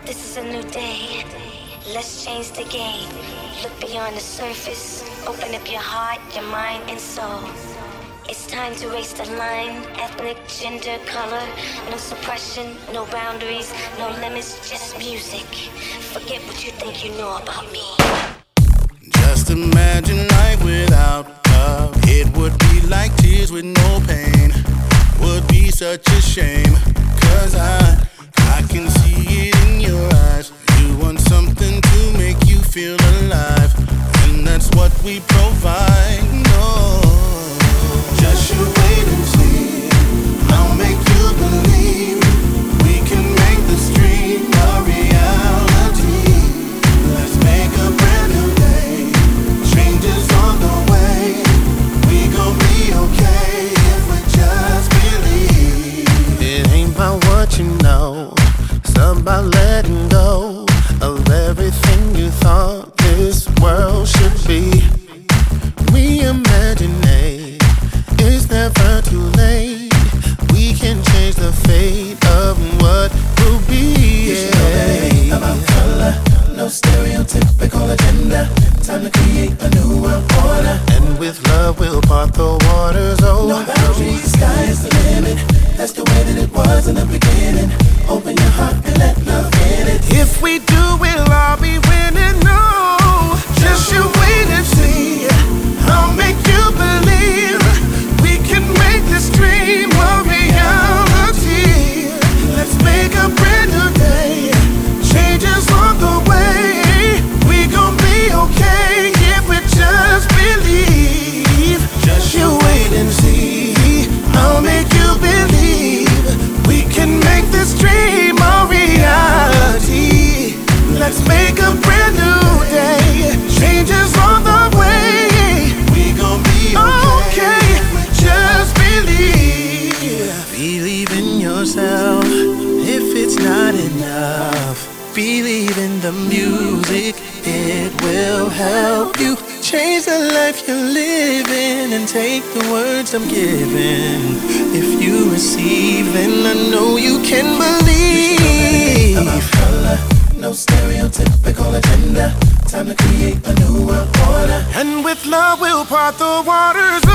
This is a new day. Let's change the game. Look beyond the surface. Open up your heart, your mind, and soul. It's time to race the line. Ethnic, gender, color. No suppression, no boundaries, no limits, just music. Forget what you think you know about me. Just imagine life without love. It would be like tears with no pain. Would be such a shame. 'Cause I can see it in your eyes. You want something to make you feel alive, and that's what we provide. No, just you wait and see. I'll make you believe we can make this dream a reality. Let's make a brand new day. Changes on the way. We gon' be okay if we just believe. It ain't about what you know. It's about letting go of everything you thought this world should be. Reimaginate. It's never too late. We can change the fate of what will be. You should know that it ain't about color, no stereotypical agenda. Time to create a new world order. And with love we'll part the waters. Oh, no boundaries, the sky is the limit. That's the way that it was in the beginning. Open your heart and let love in it. If we do, we'll all be winning. No, just you wait and see. I'll make you believe we can make this dream a reality. Let's make a brand new day. Changes on the way. We gon' be okay if we just believe. Just you wait and see. I'll make you believe we can make this dream a reality. Let's make a brand new day. Changes on the way. We gon' be okay. Just believe. Believe in yourself if it's not enough. Believe in the music, it will help you change the life you're living and take the words I'm giving. If you receive, then I know you can believe. About color, no stereotypical agenda. Time to create a new world order. And with love we'll part the waters.